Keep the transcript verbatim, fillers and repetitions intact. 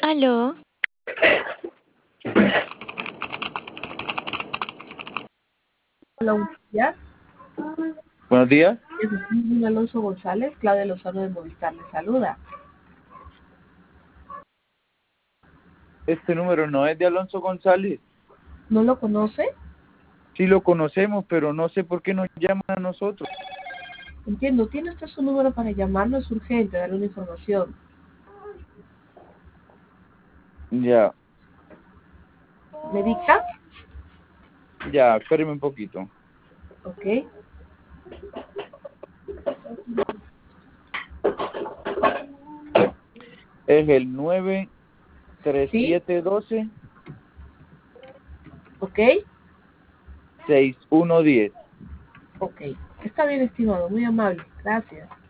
Aló, Hola, buenos días. Buenos días. Es Luis Alonso González, Claudia Lozano de Movistar le saluda. Este número no es de Alonso González. ¿No lo conoce? Sí lo conocemos, pero no sé por qué nos llaman a nosotros. Entiendo, tiene usted su número para llamarlo, es urgente, darle una información. Ya, ¿Me dicta? ya, espéreme un poquito. Ok. Es el nueve tres ¿Sí? siete uno dos Ok. seis uno uno cero. Ok. Está bien, estimado, muy amable. Gracias.